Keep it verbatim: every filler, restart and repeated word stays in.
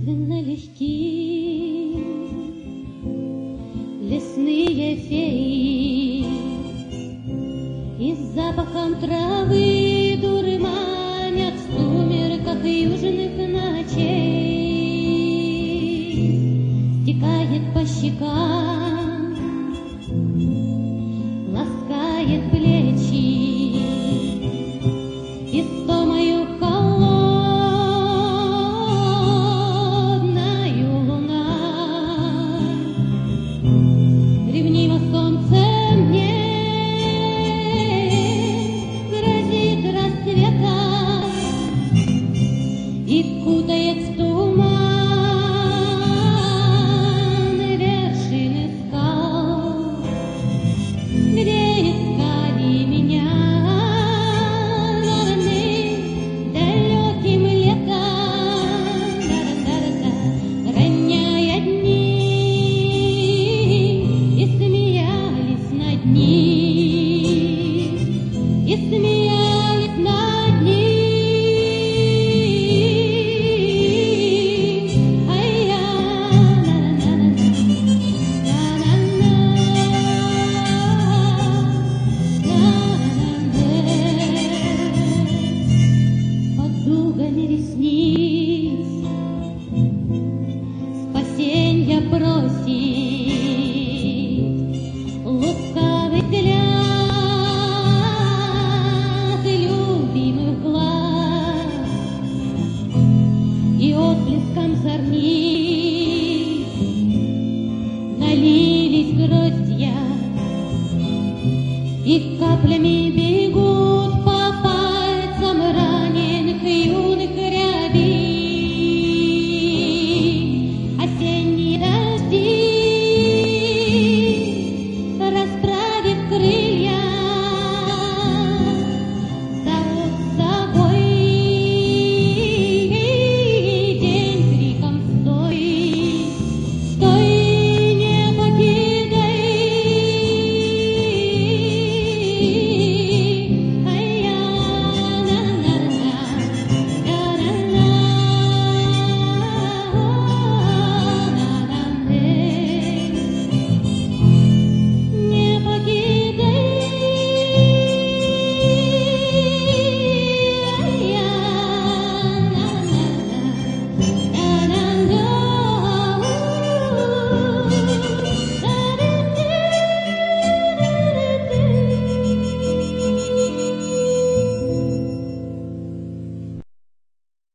таинственно легки лесные феи, и с запахом травы дурманят в сумерках южных ночей. Стекает по щекам, ласкает плечи, истомою холодною луна. Ревниво солнце мне грозит рассветом и кутает в туман вершины скал, где искали меня родным далеким летом. Да-да-да-да, роняя дни, и смеялись над ним, и смеялись над ним. Ай-я, на-на-на-на, на-на-на, под дугами ресниц